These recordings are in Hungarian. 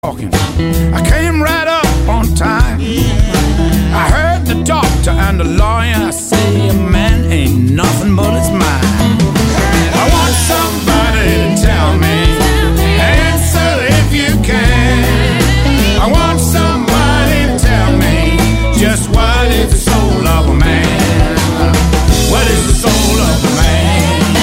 talking. I came right up on time. I heard the doctor and the lawyer say a man ain't nothing but his mind. I want somebody to tell me, answer if you can. I want somebody to tell me just what is the soul of a man. What is the soul of a man?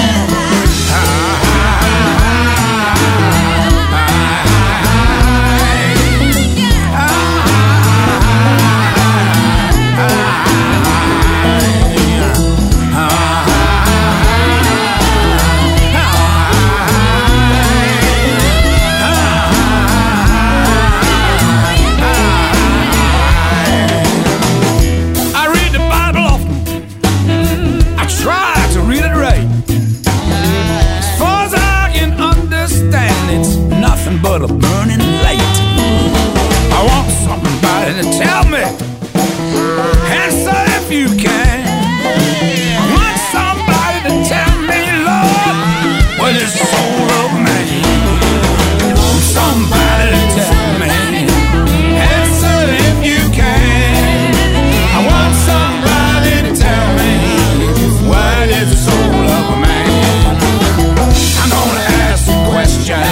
But a burning light. I want somebody to tell me, answer if you can. I want somebody to tell me, Lord, what is the soul of man? Somebody to tell me, answer if you can. I want somebody to tell me, what is the soul of a man? I'm gonna ask a question.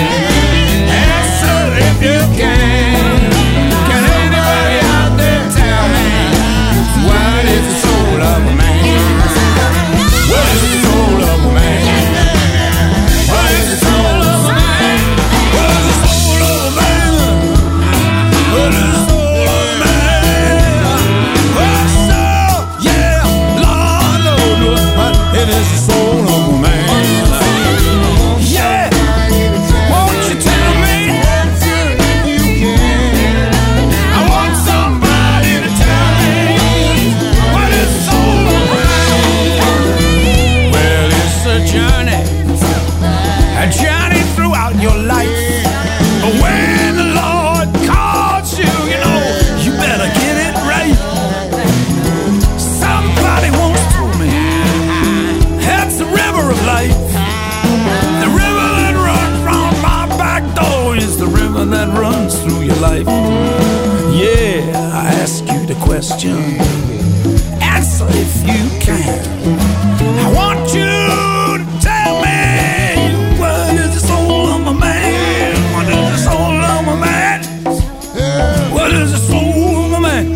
You can anybody out there tell me what is the soul of a man? What is the soul of a man? What is the soul of a man? What is the soul of a man? What is the soul of a man? What soul? Yeah, Lord knows what it is the soul of a man. A journey throughout your life. But when the Lord calls you, you know, you better get it right. Somebody once told me that's the river of life. The river that runs from my back door is the river that runs through your life. Yeah, I ask you the question, answer if you can. I want you to tell me, what is the soul of a man? What is the soul of a man? What is the soul of a man?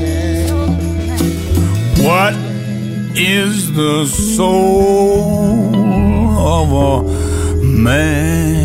What is the soul of a man?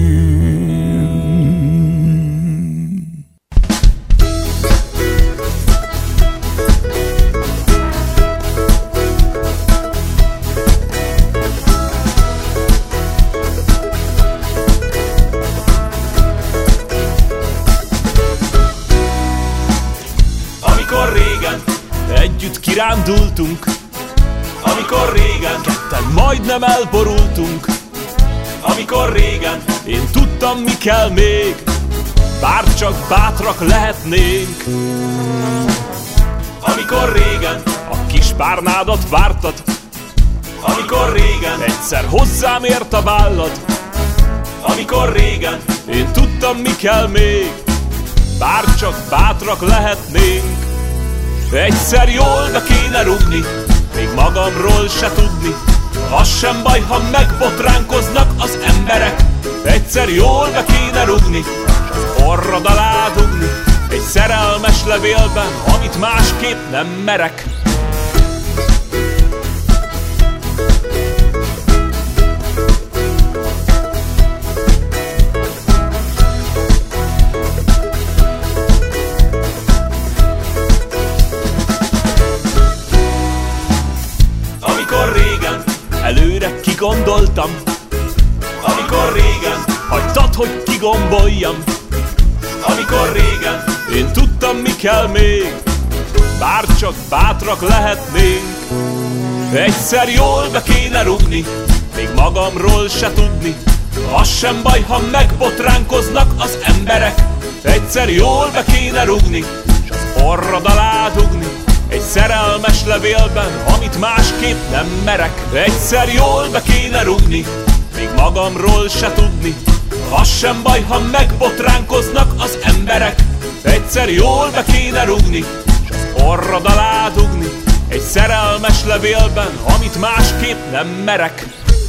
Kirándultunk, amikor régen ketten majdnem elborultunk. Amikor régen én tudtam, mi kell még, bár csak bátrak lehetnénk. Amikor régen a kis párnádat vártad, amikor régen egyszer hozzám ért a vállad. Amikor régen én tudtam, mi kell még, bár csak bátrak lehetnénk. Egyszer jól be kéne rúgni, még magamról se tudni. Az sem baj, ha megbotránkoznak az emberek. Egyszer jól be kéne rúgni, s az orrod alá dugni egy szerelmes levélben, amit másképp nem merek. Előre kigondoltam, amikor régen hagytad, hogy kigomboljam. Amikor régen én tudtam, mi kell még, bár csak bátrak lehetnénk. Egyszer jól be kéne rúgni, még magamról se tudni. Az sem baj, ha megbotránkoznak az emberek. Egyszer jól be kéne rúgni, s az orrod alá dugni egy szerelmes levélben, amit másképp nem merek. Egyszer jól be kéne rúgni, még magamról se tudni. Az sem baj, ha megbotránkoznak az emberek. Egyszer jól be kéne rúgni, s az orrod alá dugni, egy szerelmes levélben, amit másképp nem merek.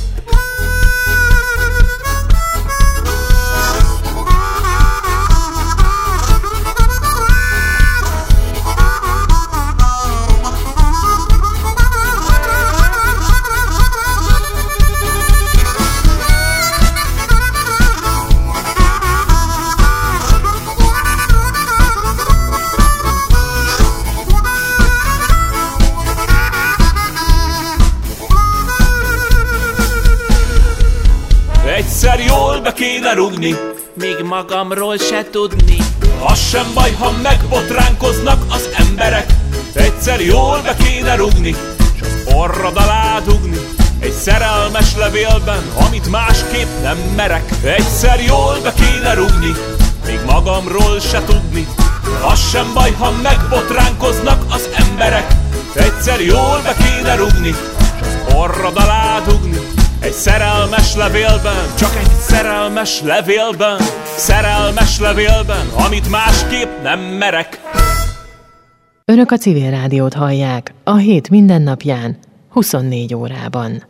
Egyszer jól be kéne rugni, még magamról se tudni. az sem baj, ha megbotránkoznak az emberek. Egyszer jól be kéne rugni, s az orrod alá dugni, egy szerelmes levélben, amit másképp nem merek. Egyszer jól be kéne rugni, még magamról se tudni. Az sem baj, ha megbotránkoznak az emberek. Egyszer jól be kéne rugni, s az orrod alá dugni, egy szerelmes levélben, csak egy szerelmes levélben, szerelmes levélben, amit másképp nem merek. Önök a Civil Rádiót hallják a hét mindennapján, 24 órában.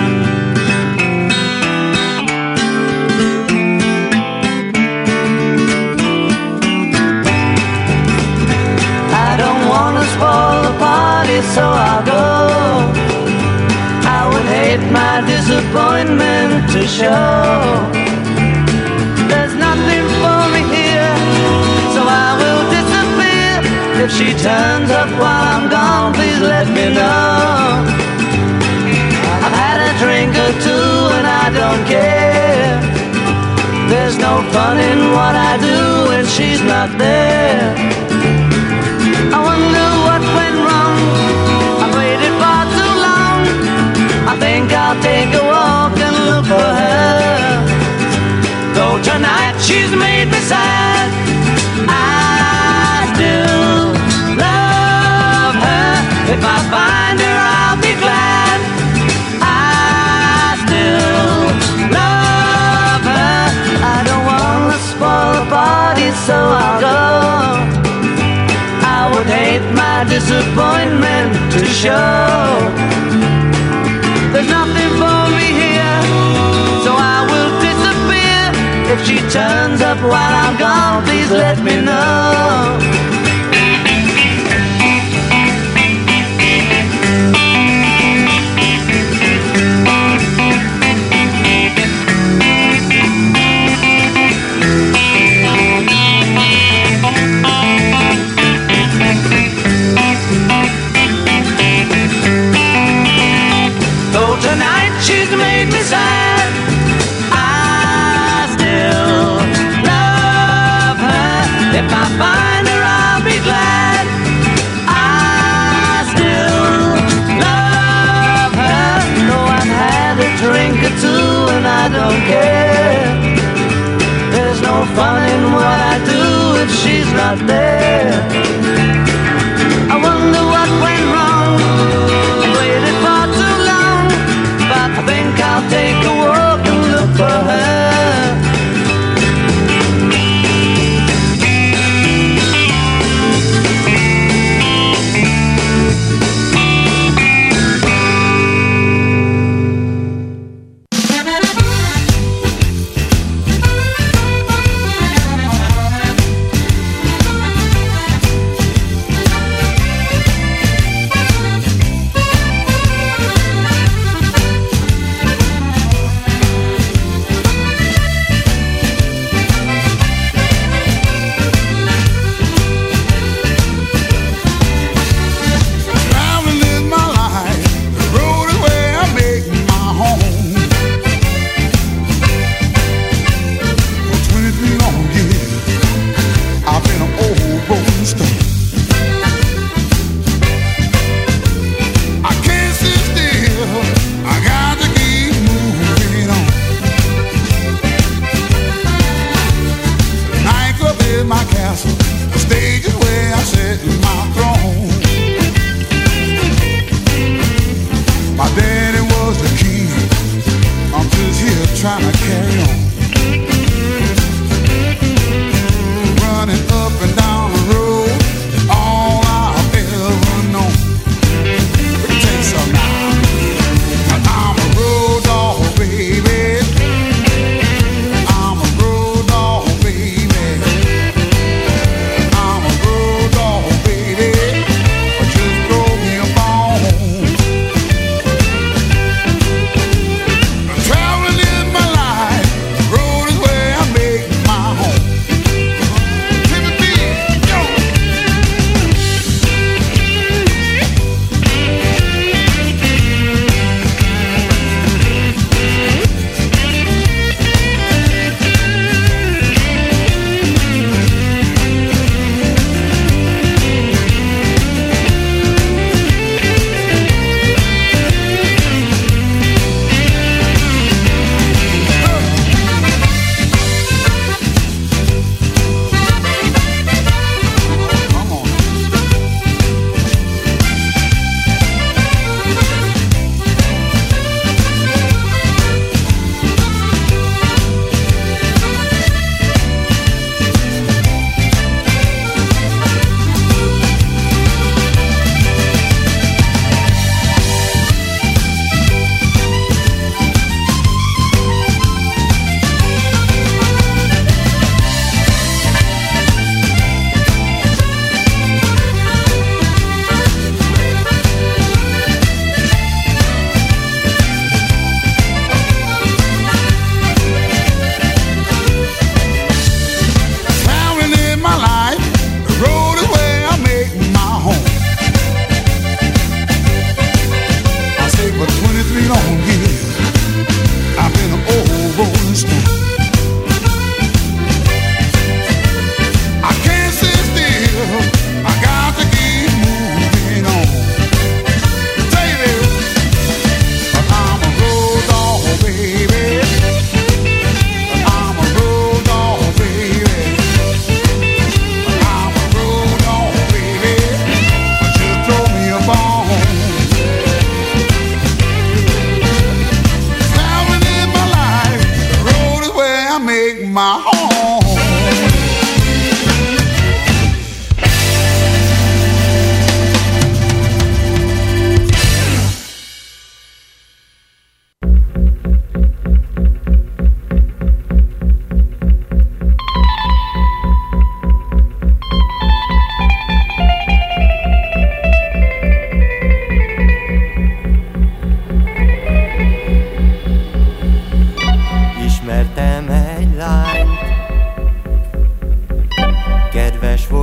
I don't wanna spoil the party, so I'll go. I would hate my disappointment to show. There's nothing for me here, so I will disappear. If she turns up while I'm gone, please let me know. I've had a drink or two and I don't care. There's no fun in what I do when she's not there. I wonder what went wrong. I waited far too long. I think I'll take a walk and look for her. Though tonight she's made me sad, I still love her. If I find her, I'll be glad. I still love her. I don't wanna spoil the party, so I'll go. I would hate my disappointment to show. There's nothing for me here, so I will disappear. If she turns up while I'm gone, please let me know. Tonight she's made me sad, I still love her. If I find her, I'll be glad. I still love her. Though I've had a drink or two and I don't care. There's no fun in what I do if she's not there. I wonder what went wrong. I waited far too long. I think I'll take a walk and look for her.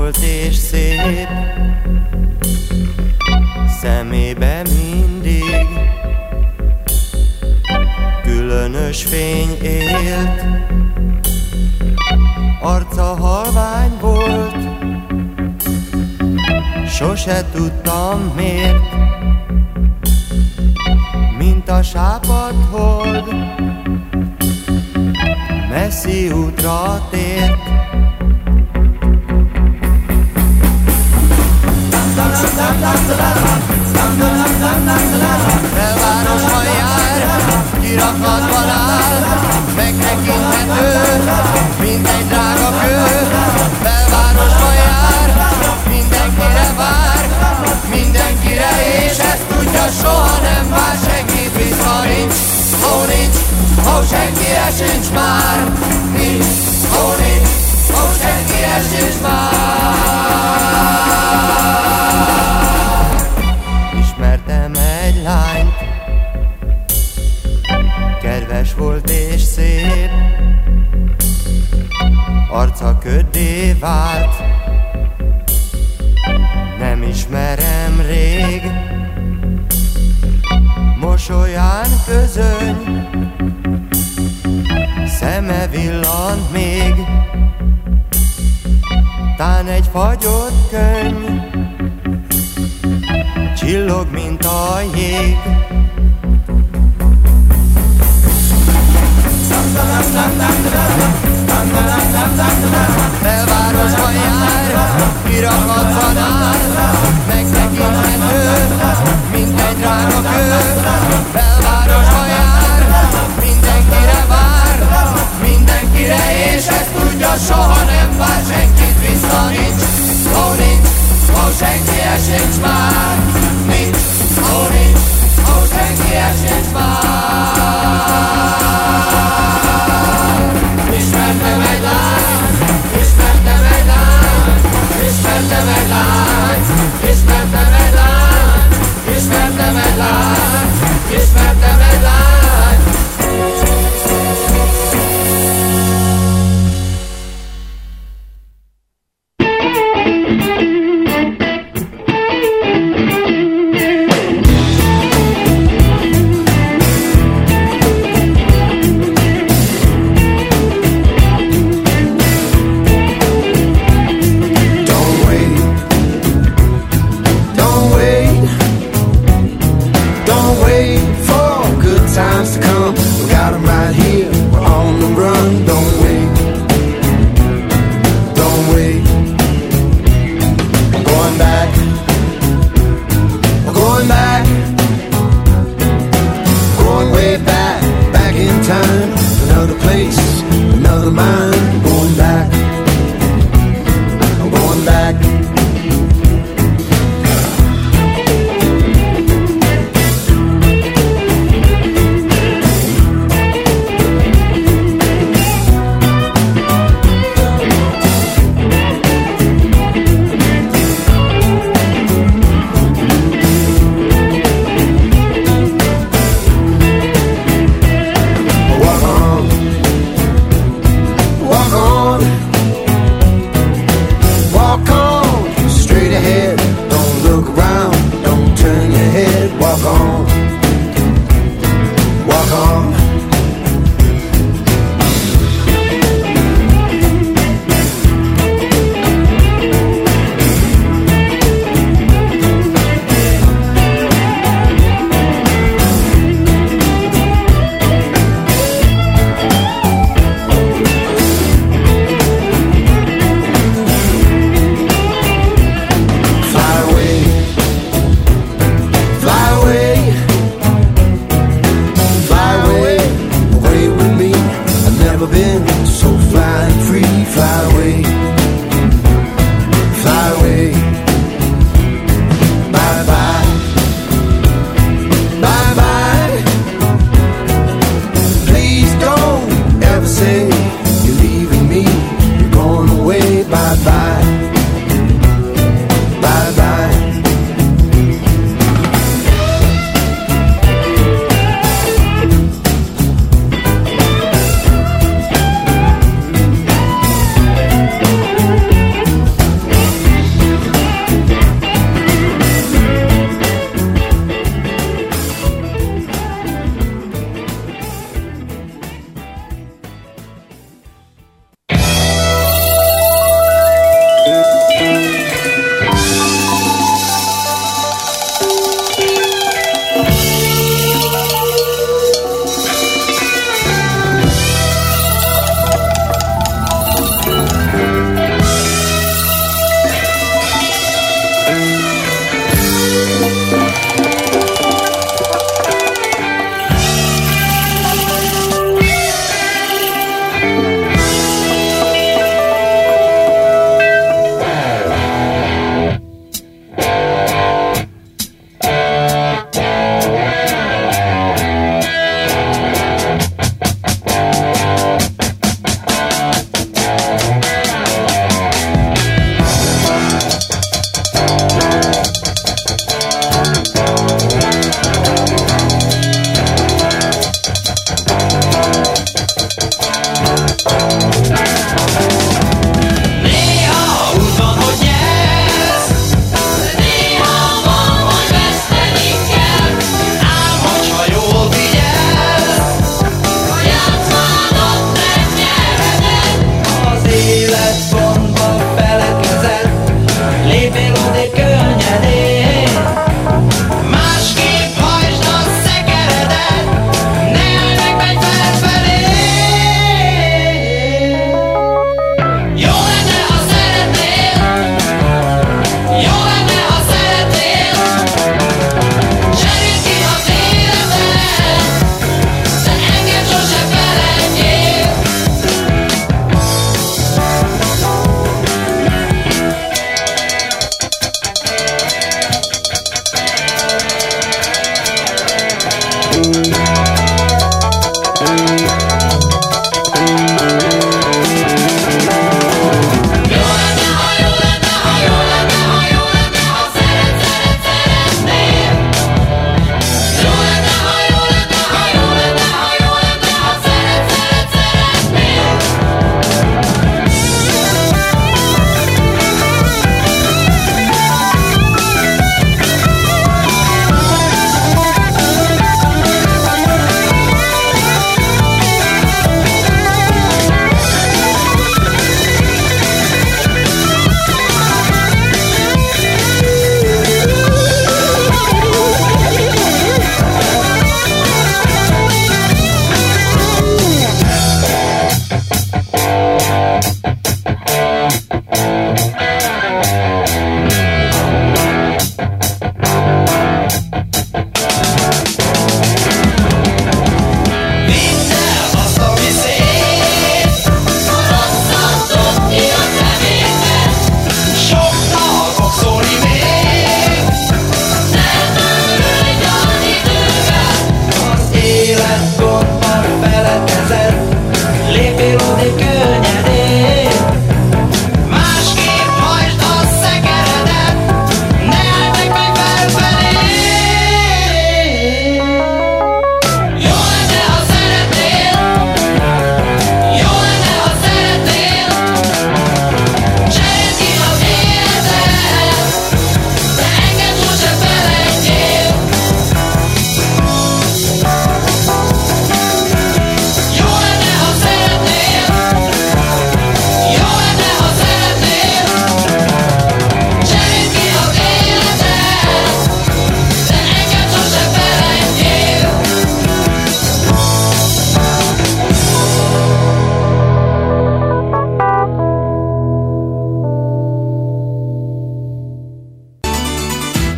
volt és szép, szemébe mindig különös fény élt, arca halvány volt, sose tudtam miért, mint a sápadt hold, messzi útra tért. Belvárosban jár, kirakatban áll, megtekinthető, mint egy drága kő. Belvárosban jár, mindenkire vár, mindenkire, és ezt tudja, soha nem vár senkit vissza. Nincs, senkire sincs már. Nincs, senkire sincs már. Ismertem egy lányt, kedves volt és szép, arca köddé vált, nem ismerem rég, mosolyán közöny, szeme villant még, tán egy fagyott könyv, csillog, mint a jég. Belvárosban jár, kirakatban áll, megtekinthető, mint egy drága kő. Belvárosban jár, mindenkire vár, mindenkire, és ezt tudja, soha nem vár senkit vissza. Nincs, senkire sincs már. Nincs, senkire sincs már. Ismertem egy lányt, ismertem egy lányt, ismertem egy lányt, ismertem egy lányt, ismertem egy lányt, ismertem egy lányt.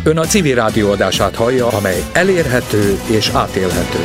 Ön a civil rádió adását hallja, amely elérhető és átélhető.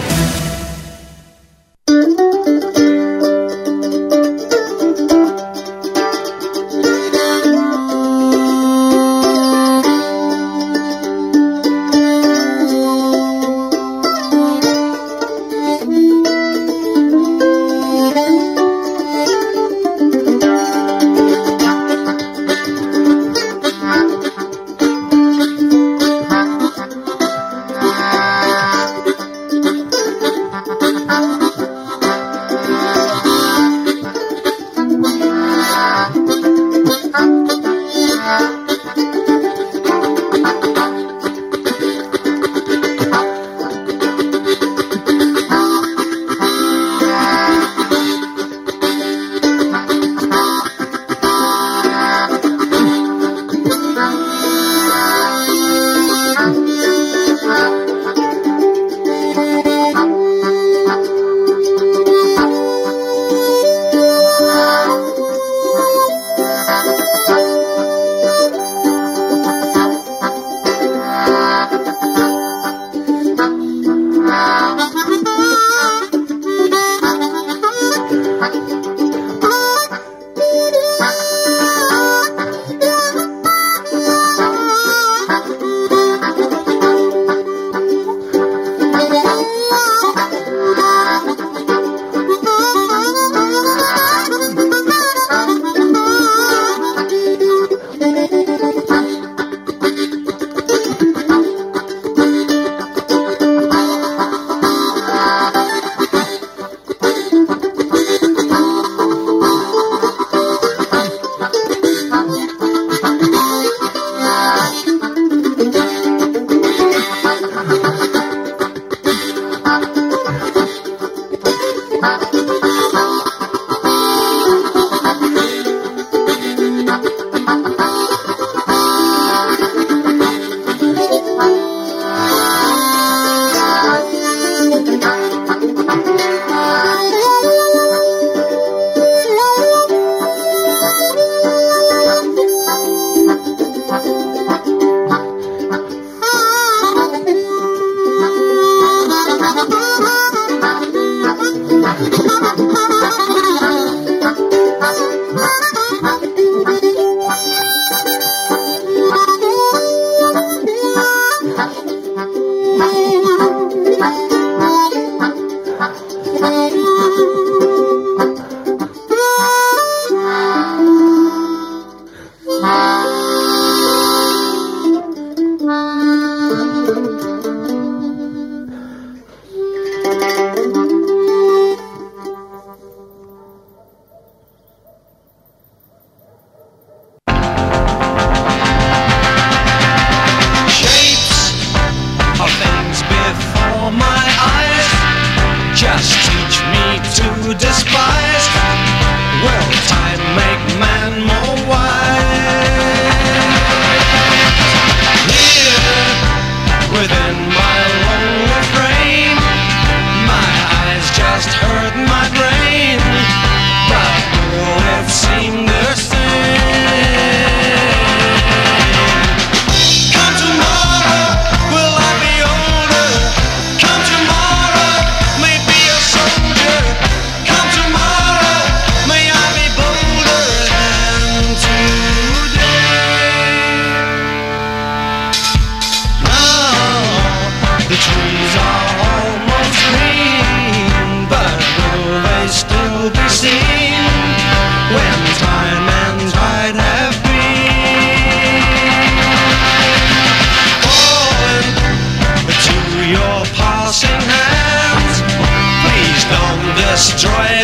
Destroy